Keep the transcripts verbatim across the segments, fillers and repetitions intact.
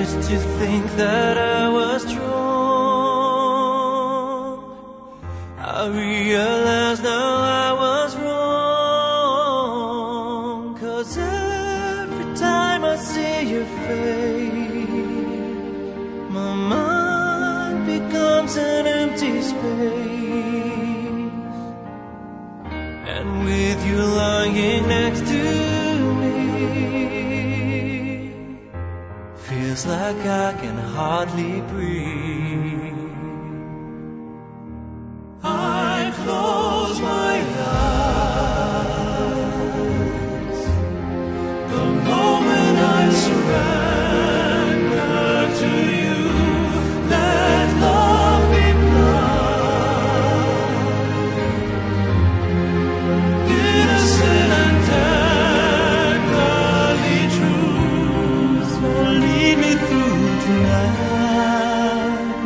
used to think that I was strong. I realize now I was wrong. 'Cause every time I see your face, my mind becomes an empty space. And with you lying next to me, feels like I can hardly breathe. I close my eyes the moment I surrender to you. Let love be blind, innocent and tenderly true. So lead me through tonight,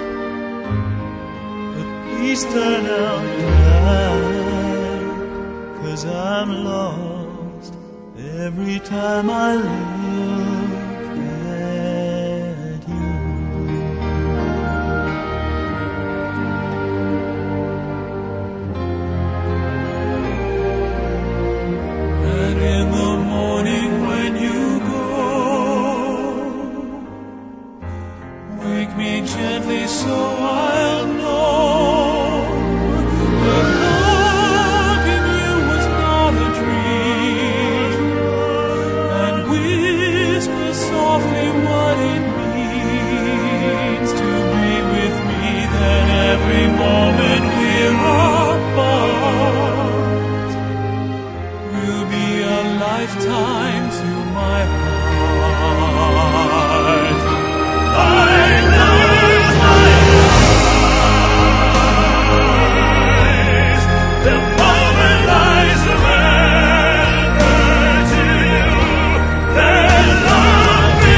but please turn out the light, 'cause I'm lost every time I look at you. And in the morning when you go, wake me gently so I'll know that love in you was not a dream, and whisper softly what it means to be with me. Then every moment we're apart will be a lifetime to my heart. I close my eyes the moment I surrender to you. Let love be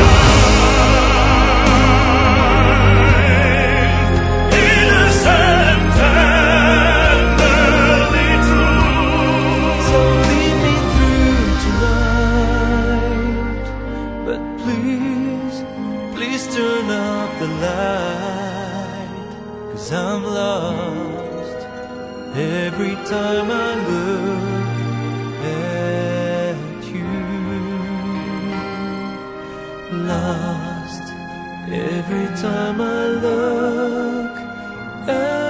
blind, innocent, tenderly true. So lead me through tonight, but please, please turn up the light, 'cause I'm lost every time I look at you. Lost every time I look at